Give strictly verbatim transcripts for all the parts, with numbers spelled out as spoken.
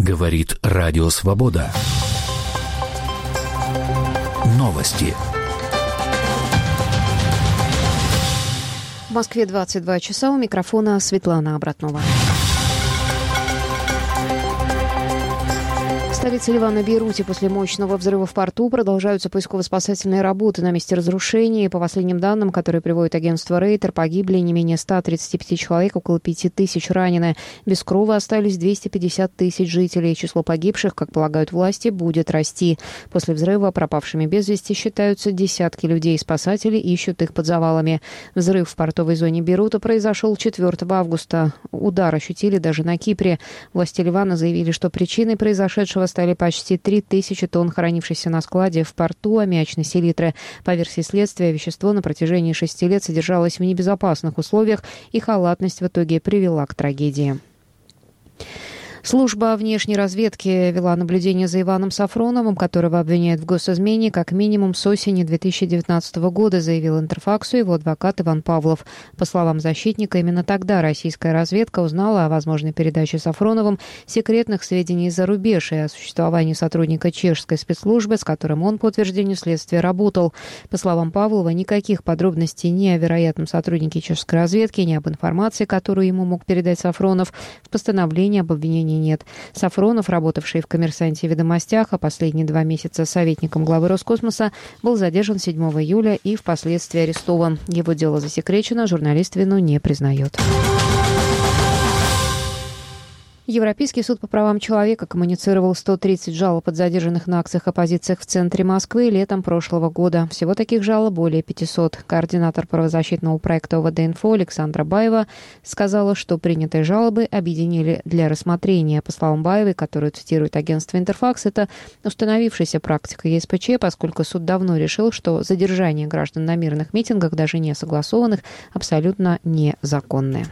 Говорит Радио Свобода. Новости. В Москве двадцать два часа. У микрофона Светлана Обратнова. В столице Ливана Бейруте после мощного взрыва в порту продолжаются поисково-спасательные работы на месте разрушений. По последним данным, которые приводит агентство Рейтер, погибли не менее ста тридцати пяти человек, около пяти тысяч ранены. Без крова остались двести пятьдесят тысяч жителей. Число погибших, как полагают власти, будет расти. После взрыва пропавшими без вести считаются десятки людей. Спасатели ищут их под завалами. Взрыв в портовой зоне Бейрута произошел четвёртого августа. Удар ощутили даже на Кипре. Власти Ливана заявили, что причиной произошедшего стали почти три тысячи тонн хранившейся на складе в порту аммиачной селитры. По версии следствия, вещество на протяжении шести лет содержалось в небезопасных условиях, и халатность в итоге привела к трагедии. Служба внешней разведки вела наблюдение за Иваном Сафроновым, которого обвиняют в госизмене как минимум с осени две тысячи девятнадцатого года, заявил Интерфаксу его адвокат Иван Павлов. По словам защитника, именно тогда российская разведка узнала о возможной передаче Сафроновым секретных сведений за рубеж и о существовании сотрудника чешской спецслужбы, с которым он, по утверждению следствия, работал. По словам Павлова, никаких подробностей ни о вероятном сотруднике чешской разведки, ни об информации, которую ему мог передать Сафронов, в постановлении об обвинении нет. Сафронов, работавший в «Коммерсанте» и «Ведомостях», а последние два месяца советником главы Роскосмоса, был задержан седьмого июля и впоследствии арестован. Его дело засекречено, журналист вину не признает. Европейский суд по правам человека коммуницировал сто тридцать жалоб от задержанных на акциях оппозиции в центре Москвы летом прошлого года. Всего таких жалоб более пятисот. Координатор правозащитного проекта ОВД-Инфо Александра Баева сказала, что принятые жалобы объединили для рассмотрения. По словам Баевой, которую цитирует агентство «Интерфакс», это установившаяся практика ЕСПЧ, поскольку суд давно решил, что задержание граждан на мирных митингах, даже не согласованных, абсолютно незаконное.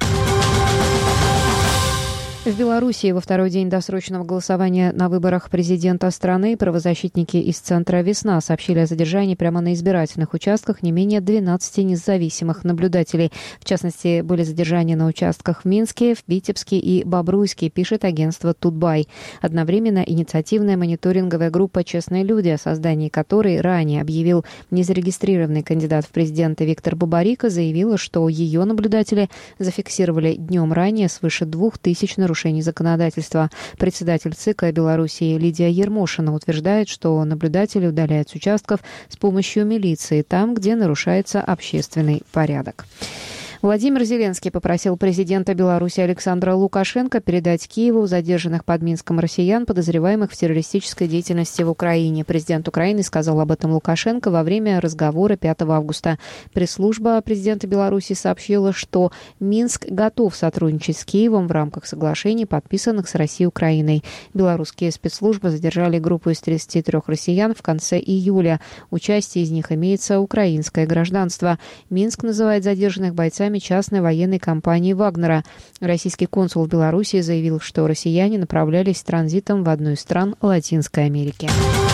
В Белоруссии во второй день досрочного голосования на выборах президента страны правозащитники из Центра «Весна» сообщили о задержании прямо на избирательных участках не менее двенадцати независимых наблюдателей. В частности, были задержания на участках в Минске, в Витебске и Бобруйске, пишет агентство «Тутбай». Одновременно инициативная мониторинговая группа «Честные люди», о создании которой ранее объявил незарегистрированный кандидат в президенты Виктор Бабарико, заявила, что ее наблюдатели зафиксировали днем ранее свыше двух тысяч нарушений. нарушений законодательства. Председатель ЦИКа Белоруссии Лидия Ермошина утверждает, что наблюдатели удаляют с участков с помощью милиции там, где нарушается общественный порядок. Владимир Зеленский попросил президента Беларуси Александра Лукашенко передать Киеву задержанных под Минском россиян, подозреваемых в террористической деятельности в Украине. Президент Украины сказал об этом Лукашенко во время разговора пятого августа. Пресс-служба президента Беларуси сообщила, что Минск готов сотрудничать с Киевом в рамках соглашений, подписанных с Россией и Украиной. Белорусские спецслужбы задержали группу из тридцати трёх россиян в конце июля. У части из них имеется украинское гражданство. Минск называет задержанных бойцами частной военной компании «Вагнера». Российский консул в Беларуси заявил, что россияне направлялись транзитом в одну из стран Латинской Америки.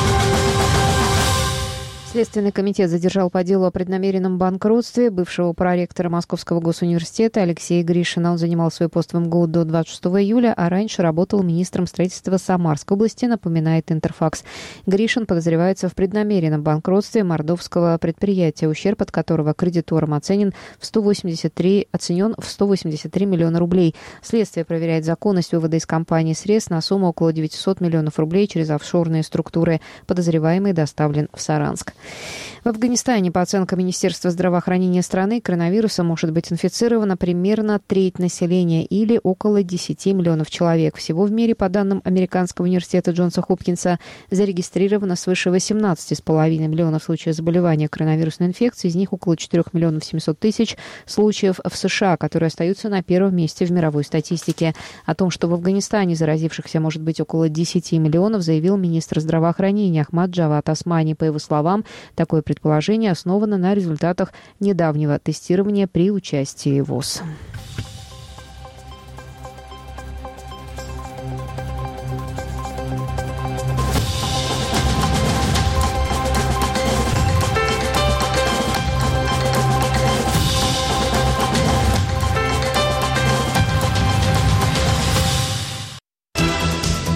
Следственный комитет задержал по делу о преднамеренном банкротстве бывшего проректора Московского госуниверситета Алексея Гришина. Он занимал свой пост в МГУ до двадцать шестого июля, а раньше работал министром строительства Самарской области, напоминает Интерфакс. Гришин подозревается в преднамеренном банкротстве мордовского предприятия, ущерб от которого кредиторам оценен в сто восемьдесят три, оценен в сто восемьдесят три миллиона рублей. Следствие проверяет законность вывода из компании средств на сумму около девятисот миллионов рублей через офшорные структуры. Подозреваемый доставлен в Саранск. В Афганистане, по оценкам Министерства здравоохранения страны, коронавирусом может быть инфицировано примерно треть населения или около десяти миллионов человек. Всего в мире, по данным Американского университета Джонса Хопкинса, зарегистрировано свыше восемнадцати с половиной миллионов случаев заболевания коронавирусной инфекцией, из них около четырёх миллионов семисот тысяч случаев в США, которые остаются на первом месте в мировой статистике. О том, что в Афганистане заразившихся может быть около десяти миллионов, заявил министр здравоохранения Ахмад Джавад Османи. По его словам, такое предположение основано на результатах недавнего тестирования при участии ВОЗ.